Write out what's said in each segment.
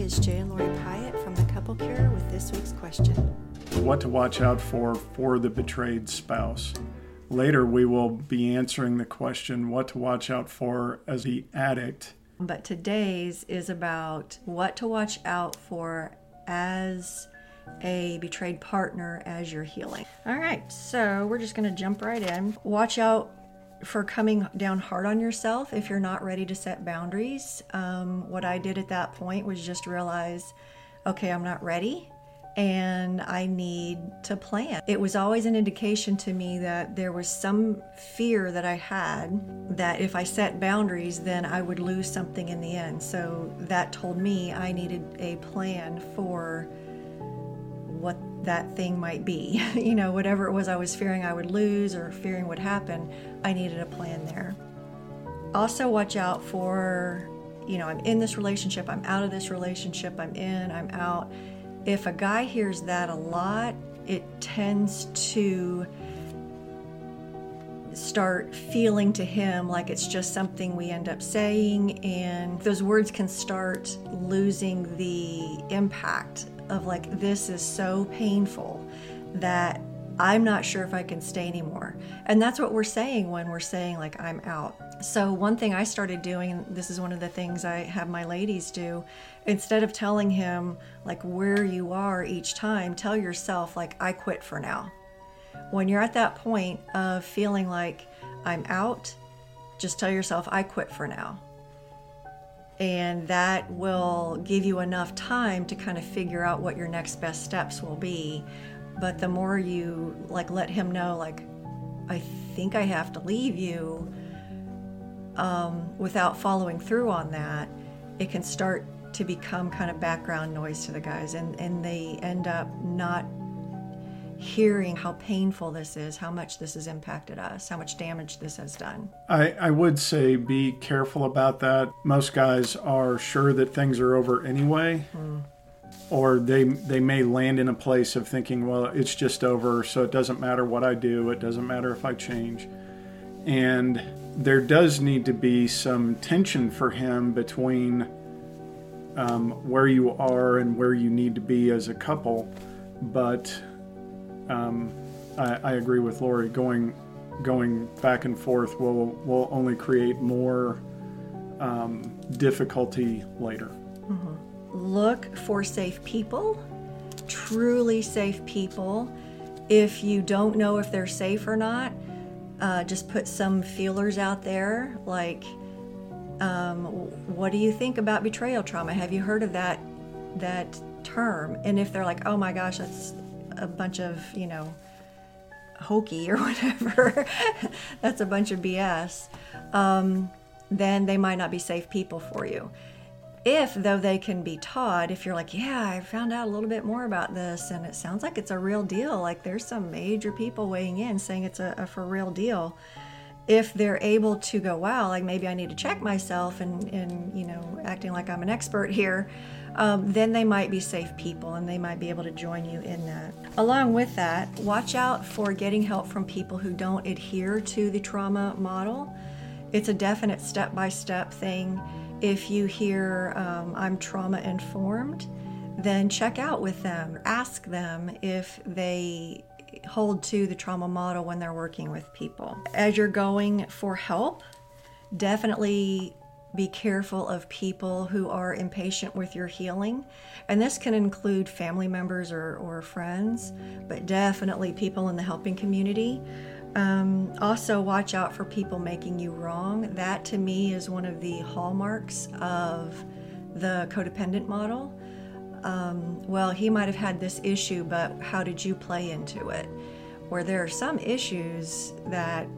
is Jay and Lori Pyatt from The Couple Cure with this week's question. What to watch out for the betrayed spouse. Later, we will be answering the question, what to watch out for as the addict. But today's is about what to watch out for as a betrayed partner as you're healing. All right, so we're just going to jump right in. Watch out for coming down hard on yourself if you're not ready to set boundaries. What I did at that point was just realize, okay, I'm not ready and I need to plan. It was always an indication to me that there was some fear that I had that if I set boundaries, then I would lose something in the end. So that told me I needed a plan for what that thing might be. You know, whatever it was I was fearing I would lose or fearing would happen, I needed a plan there. Also watch out for, I'm in this relationship, I'm out of this relationship, I'm in, I'm out. If a guy hears that a lot, it tends to start feeling to him like it's just something we end up saying, and those words can start losing the impact of like, this is so painful that I'm not sure if I can stay anymore. And that's what we're saying when we're saying like, I'm out. So one thing I started doing, and this is one of the things I have my ladies do, instead of telling him like where you are each time, tell yourself like, I quit for now. When you're at that point of feeling like I'm out, just tell yourself, I quit for now. And that will give you enough time to kind of figure out what your next best steps will be. But the more you like let him know, like, I think I have to leave you, without following through on that, it can start to become kind of background noise to the guys, and they end up not hearing how painful this is, how much this has impacted us, how much damage this has done. I would say be careful about that. Most guys are sure that things are over anyway, or they may land in a place of thinking, well, it's just over, so it doesn't matter what I do, it doesn't matter if I change. And there does need to be some tension for him between where you are and where you need to be as a couple, but I agree with Lori. Going back and forth will only create more difficulty later. Mm-hmm. Look for safe people, truly safe people. If you don't know if they're safe or not, just put some feelers out there, like, what do you think about betrayal trauma? Have you heard of that term? And if they're like, oh my gosh, that's a bunch of, hokey or whatever, that's a bunch of BS, then they might not be safe people for you. If, though, they can be taught, if you're like, yeah, I found out a little bit more about this and it sounds like it's a real deal, like there's some major people weighing in saying it's a for real deal. If they're able to go, wow, like maybe I need to check myself and acting like I'm an expert here, then they might be safe people and they might be able to join you in that. Along with that, watch out for getting help from people who don't adhere to the trauma model. It's a definite step-by-step thing. If you hear, I'm trauma informed, then check out with them. Ask them if they hold to the trauma model when they're working with people. As you're going for help, definitely be careful of people who are impatient with your healing. And this can include family members or friends, but definitely people in the helping community. Also watch out for people making you wrong. That to me is one of the hallmarks of the codependent model. Well, he might have had this issue, but how did you play into it? Where there are some issues that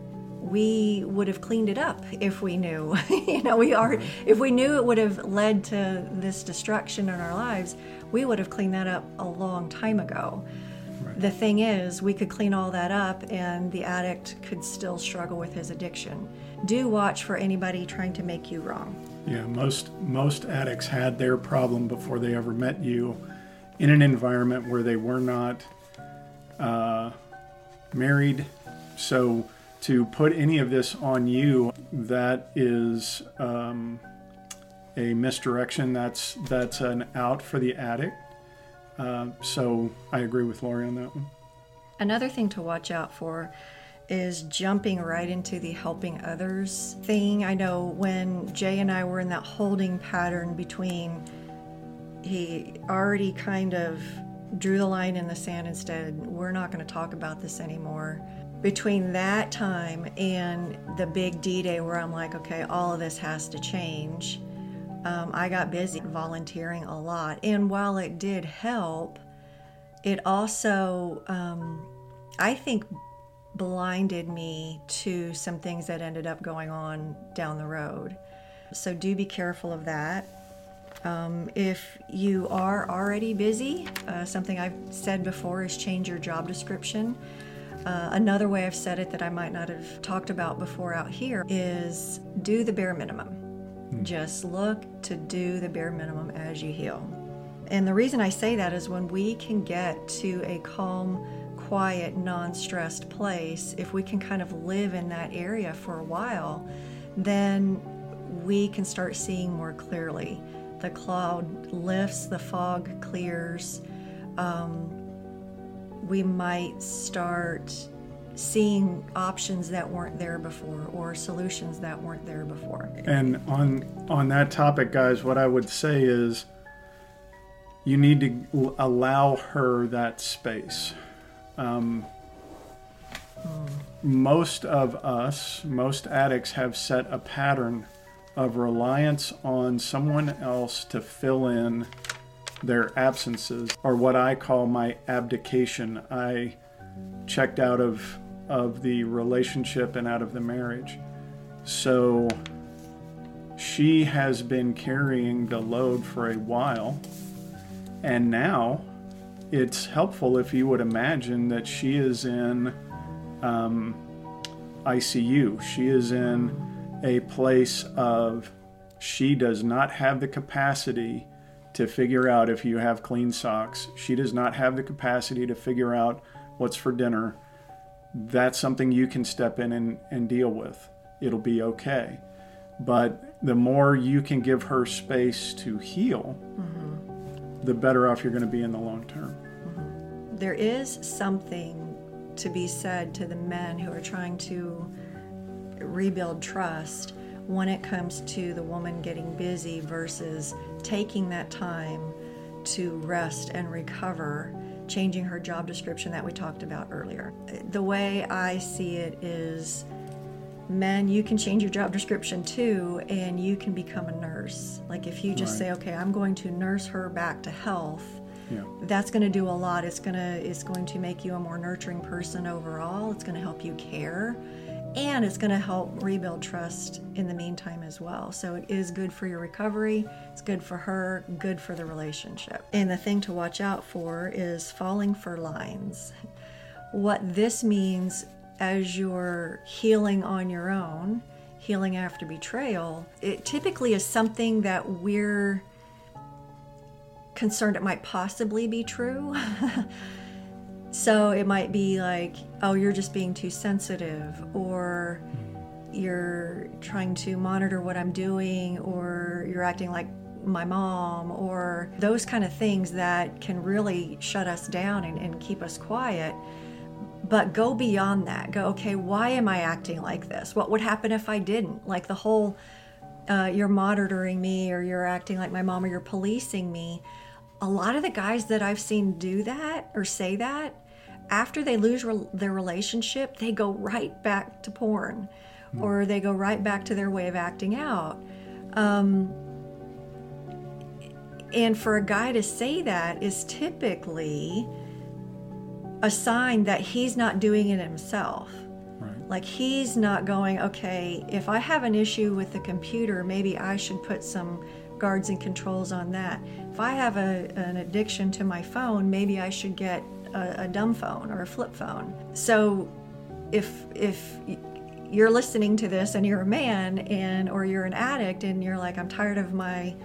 we would have cleaned it up if we knew. If we knew it would have led to this destruction in our lives, we would have cleaned that up a long time ago. Right. The thing is, we could clean all that up and the addict could still struggle with his addiction. Do watch for anybody trying to make you wrong. Yeah, most addicts had their problem before they ever met you in an environment where they were not married. So to put any of this on you, that is a misdirection, that's an out for the addict. So I agree with Lori on that one. Another thing to watch out for is jumping right into the helping others thing. I know when Jay and I were in that holding pattern between, he already kind of drew the line in the sand and said, we're not going to talk about this anymore. Between that time and the big D-Day where I'm like, okay, all of this has to change, I got busy volunteering a lot. And while it did help, it also, I think, blinded me to some things that ended up going on down the road. So do be careful of that. If you are already busy, something I've said before is change your job description. Another way I've said it that I might not have talked about before out here is do the bare minimum. Just look to do the bare minimum as you heal. And the reason I say that is when we can get to a calm, quiet, non-stressed place, if we can kind of live in that area for a while, then we can start seeing more clearly. The cloud lifts, the fog clears. We might start seeing options that weren't there before or solutions that weren't there before. And on that topic, guys, what I would say is you need to allow her that space. Most of us, most addicts have set a pattern of reliance on someone else to fill in their absences, or what I call my abdication. I checked out of the relationship and out of the marriage. So she has been carrying the load for a while, and now it's helpful if you would imagine that she is in ICU. She is in a place of, she does not have the capacity to figure out if you have clean socks. She does not have the capacity to figure out what's for dinner. That's something you can step in and deal with. It'll be okay. But the more you can give her space to heal, the better off you're going to be in the long term. There is something to be said to the men who are trying to rebuild trust when it comes to the woman getting busy versus taking that time to rest and recover, changing her job description that we talked about earlier. The way I see it is, men, you can change your job description too, and you can become a nurse. Like if you just say, okay, I'm going to nurse her back to health, that's going to do a lot. It's going to make you a more nurturing person overall. It's going to help you care. And it's going to help rebuild trust in the meantime as well. So it is good for your recovery. It's good for her, good for the relationship. And the thing to watch out for is falling for lines. What this means as you're healing on your own, healing after betrayal, it typically is something that we're concerned it might possibly be true. So it might be like, oh, you're just being too sensitive, or you're trying to monitor what I'm doing, or you're acting like my mom, or those kind of things that can really shut us down and keep us quiet. But go beyond that. Go, okay, why am I acting like this? What would happen if I didn't? Like the whole, you're monitoring me, or you're acting like my mom, or you're policing me. A lot of the guys that I've seen do that or say that, after they lose their relationship, they go right back to porn, or they go right back to their way of acting out. And for a guy to say that is typically a sign that he's not doing it himself. Right. Like he's not going, okay, if I have an issue with the computer, maybe I should put some guards and controls on that. If I have an addiction to my phone, maybe I should get a dumb phone or a flip phone. So if you're listening to this and you're a man or you're an addict and you're like, I'm tired of my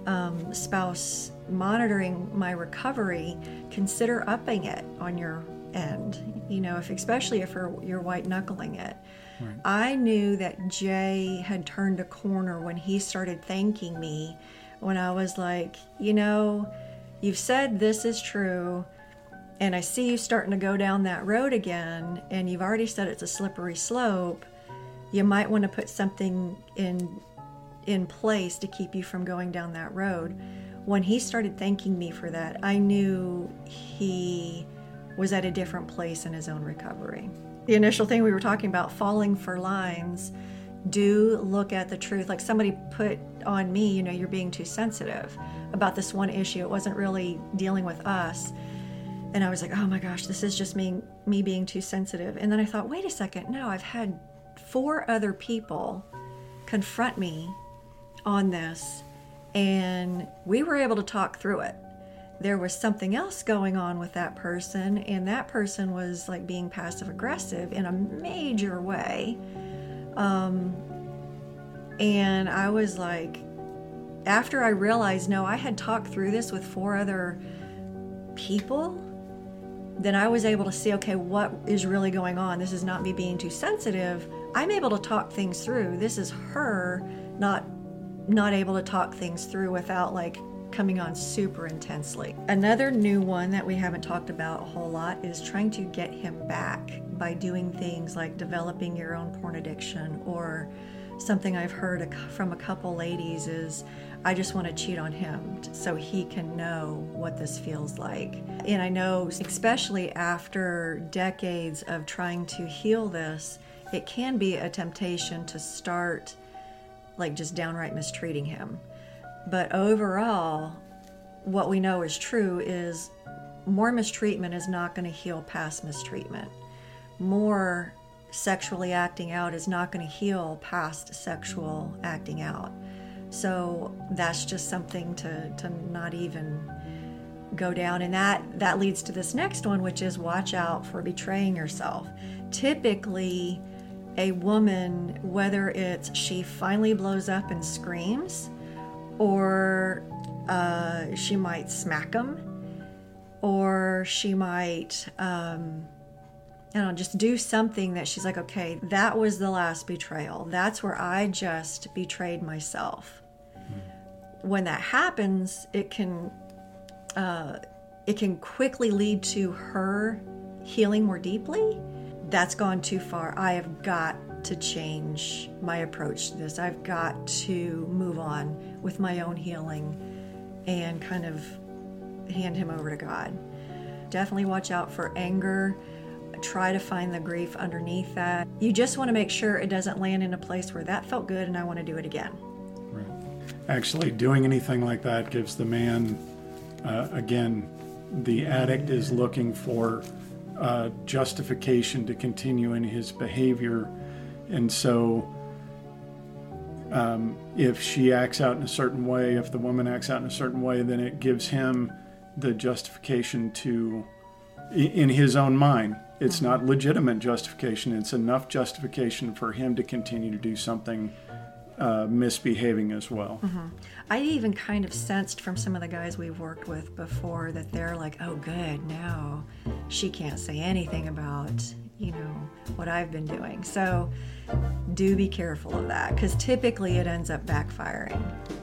spouse monitoring my recovery, consider upping it on your end, especially if you're white knuckling it. Right. I knew that Jay had turned a corner when he started thanking me, when I was like, you've said this is true, and I see you starting to go down that road again, and you've already said it's a slippery slope. You might want to put something in place to keep you from going down that road. When he started thanking me for that, I knew he was at a different place in his own recovery. The initial thing we were talking about, falling for lines, do look at the truth. Like somebody put on me, you're being too sensitive about this one issue. It wasn't really dealing with us. And I was like, oh my gosh, this is just me being too sensitive. And then I thought, wait a second, no, I've had 4 other people confront me on this, and we were able to talk through it. There was something else going on with that person, and that person was like being passive aggressive in a major way. And I was like, after I realized, no, I had talked through this with 4 other people, then I was able to see, okay, what is really going on? This is not me being too sensitive. I'm able to talk things through. This is her not able to talk things through without like coming on super intensely. Another new one that we haven't talked about a whole lot is trying to get him back by doing things like developing your own porn addiction, or something I've heard from a couple ladies is, I just want to cheat on him so he can know what this feels like. And I know, especially after decades of trying to heal this, it can be a temptation to start like just downright mistreating him. But overall, what we know is true is more mistreatment is not going to heal past mistreatment. More sexually acting out is not going to heal past sexual acting out. So that's just something to not even go down. And that leads to this next one, which is watch out for betraying yourself. Typically, a woman, whether it's she finally blows up and screams, or she might smack him, or she might just do something that she's like, okay, that was the last betrayal. That's where I just betrayed myself. When that happens, it can quickly lead to her healing more deeply. That's gone too far. I have got to change my approach to this. I've got to move on with my own healing and kind of hand him over to God. Definitely watch out for anger. Try to find the grief underneath that. You just want to make sure it doesn't land in a place where that felt good and I want to do it again. Right. Actually, doing anything like that gives the man, again, the addict is looking for justification to continue in his behavior. And so if she acts out in a certain way, if the woman acts out in a certain way, then it gives him the justification to, in his own mind, it's not legitimate justification. It's enough justification for him to continue to do something misbehaving as well. Mm-hmm. I even kind of sensed from some of the guys we've worked with before that they're like, oh good, now she can't say anything about, what I've been doing. So do be careful of that, because typically it ends up backfiring.